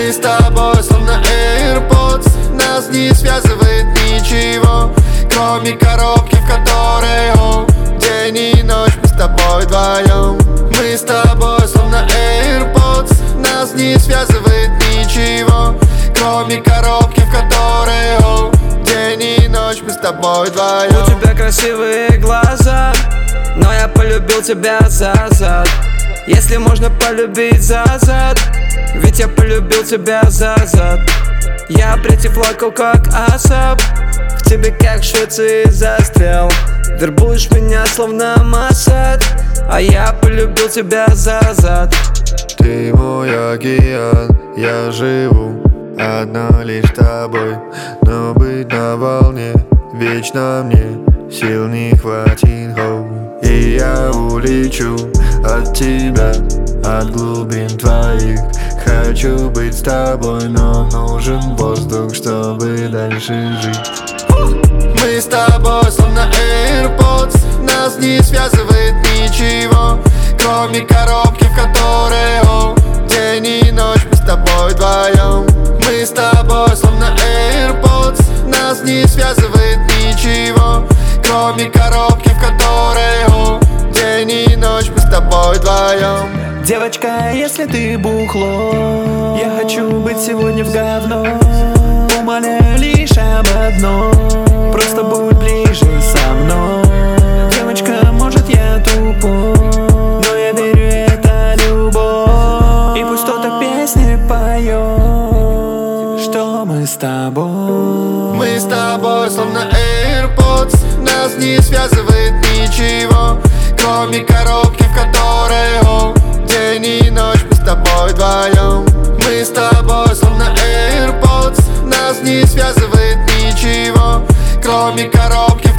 Мы с тобой словно AirPods, нас не связывает ничего, кроме коробки, в которой день и ночь мы с тобой вдвоем. Мы с тобой словно AirPods, нас не связывает ничего, кроме коробки, в которой день и ночь мы с тобой вдвоем. У тебя красивые глаза, но я полюбил тебя за зад. Если можно полюбить за зад, ведь я полюбил тебя за зад. Я плакал как Асап, в тебе как в Швеции застрял. Вербуешь меня словно Масад, а я полюбил тебя за зад. Ты мой океан, я живу одна лишь с тобой, но быть на волне вечно мне сил не хватит. И я улечу от тебя, от глубин твоих. Хочу быть с тобой, но нужен воздух, чтобы дальше жить. Мы с тобой словно AirPods, нас не связывает ничего, кроме коробки, в которой день и ночь мы с тобой вдвоем. Мы с тобой словно AirPods, нас не связывает ничего, кроме коробки, в которой день и ночь мы с тобой вдвоем. Девочка, если ты бухло, я хочу быть сегодня в говно. Умоляю лишь об одном, просто будь ближе со мной. Девочка, может я тупой, но я верю, это любовь. И пусть кто-то песни поет, что мы с тобой. Мы с тобой словно AirPods, нас не связывает ничего, кроме коробки, в которой день и ночь мы с тобой вдвоем. Мы с тобой словно AirPods, нас не связывает ничего, кроме коробки,